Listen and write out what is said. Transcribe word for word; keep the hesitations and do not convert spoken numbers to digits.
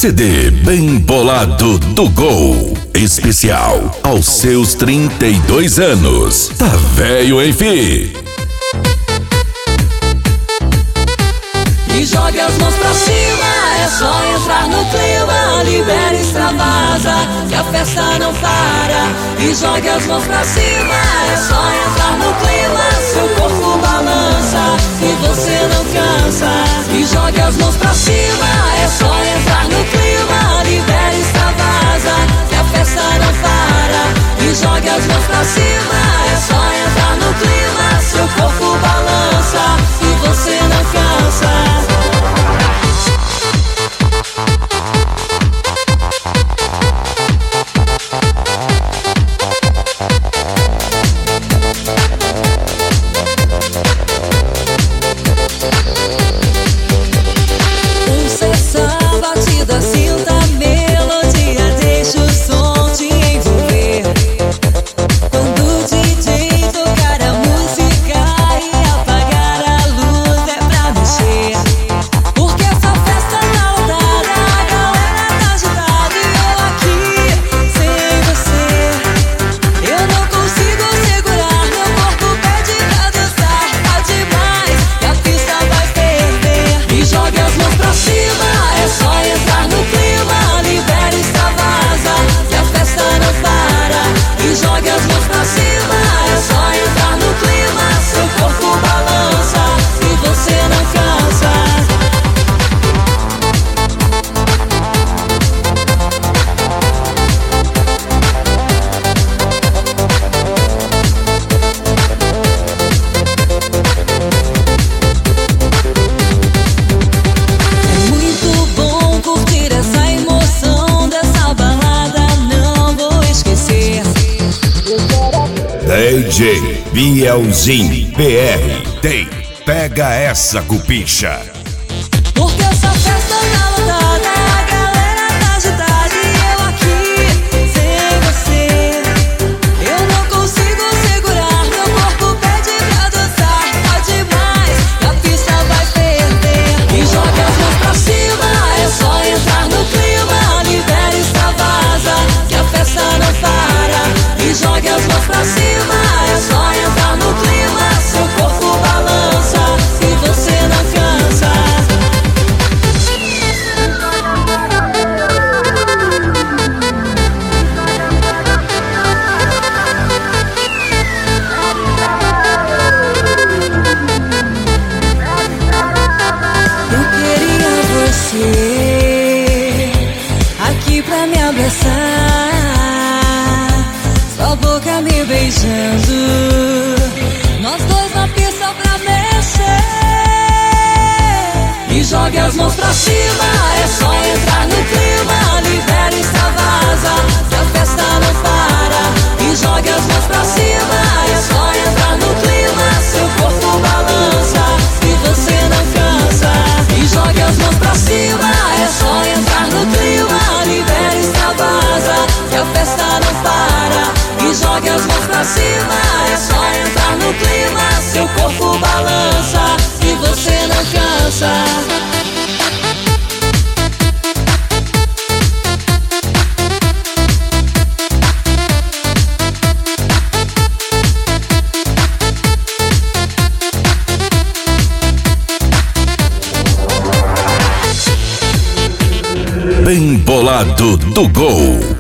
C D Bem Bolado do Gol. Especial aos seus trinta e dois anos. Tá velho, hein, fi? E jogue as mãos pra cima, é só entrar no clima. Libera, extravasa, que a festa não para. E jogue as mãos pra cima, é só entrar no clima. Seu corpo balança e você não cansa. E jogue as mãos pra cima, é só entrar no clima. Libera, extravasa, que a festa não para. E jogue as mãos pra cima, é só entrar no clima. Seu corpo balança e você não cansa. Sinta a melodia, deixa o som te envolver. Quando o D J tocar a música e apagar a luz é pra mexer. Porque essa festa tá lotada, a galera tá agitada. E eu aqui, sem você, eu não consigo segurar. Meu corpo pede pra dançar, tá demais, que a pista vai ferver. E jogue as mãos pra cima, é só entrar no clima. Libera, extravasa, que a festa não para. E jogue as mãos pra cima, é só entrar no clima. Seu corpo balança e você não cansa. É muito bom curtir essa emoção dessa balada, não vou esquecer. D J Bielzinho P R tem Pega Essa Cupicha. Porque essa festa tá lotada, a galera tá agitada. E eu aqui, sem você, eu não consigo segurar. Meu corpo pede pra dançar, tá demais, que a pista vai ferver. E jogue as mãos pra cima, é só entrar no clima. Libera, extravasa, que a festa não para. E jogue as mãos pra cima, é só entrar no clima. Seu corpo balança e você não cansa. Eu queria você aqui pra me abraçar, sua boca me beijando, nós dois na pista pra mexer. E jogue as mãos pra cima, é só entrar no clima. Libera, extravasa, que a festa não para. E jogue as mãos pra cima, é só entrar no clima. Seu corpo balança e você não cansa. E jogue as mãos pra cima, é só entrar no clima. Libera, extravasa, que a festa não para. E jogue as mãos pra cima, é só entrar no clima. Seu corpo balança e você não cansa. Bem Bolado do Gol.